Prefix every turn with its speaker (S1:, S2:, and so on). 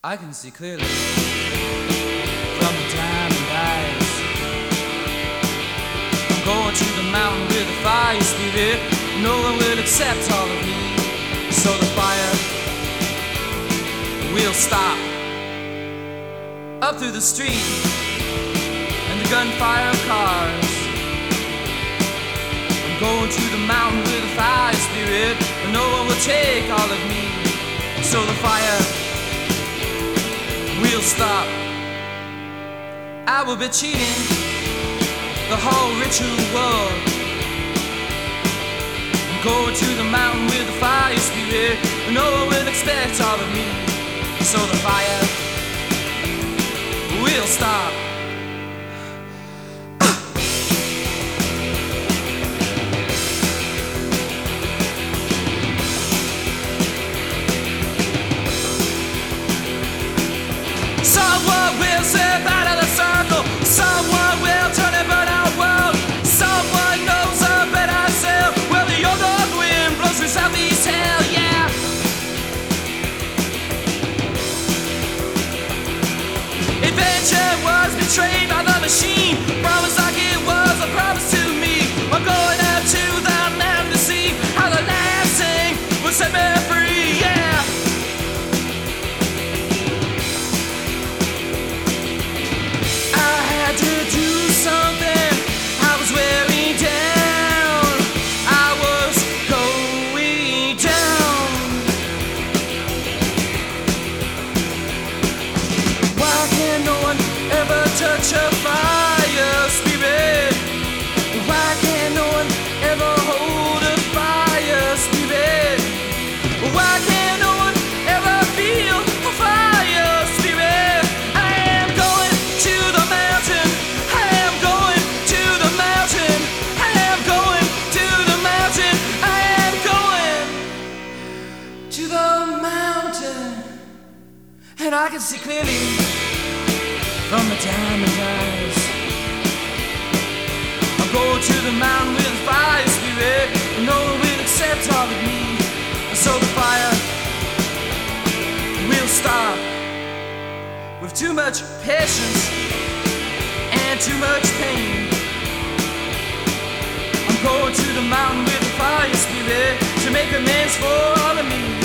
S1: I can see clearly from the diamond eyes. I'm going to the mountain with a fire spirit. No one will accept all of me, so the fire will stop. Up through the street and the gunfire of cars. I'm going to the mountain with a fire spirit, and no one will take all of me, so the fire will stop. I will be cheating the whole ritual world. I'm going to the mountain with the fire spirit, and no one will expect all of me, so the fire will stop. Someone will step out of the circle. Someone will turn and burn our world. Someone knows a better self. Well, the old north wind blows through southeast hell, yeah. Adventure was betrayed by the machine. Promise like it was a promise to me. I'm going out to the mountain to see how the last thing will set me free, yeah. Touch a fire spirit. Why can't no one ever hold a fire spirit? Why can't no one ever feel a fire spirit? I am going to the mountain. I am going to the mountain. I am going to the mountain. I am going to the mountain. And I can see clearly from the diamond eyes. I'll go to the mountain with a fire spirit, and no one will accept all of me, and so the fire will stop. With too much patience and too much pain, I'm going to the mountain with a fire spirit to make amends for all of me.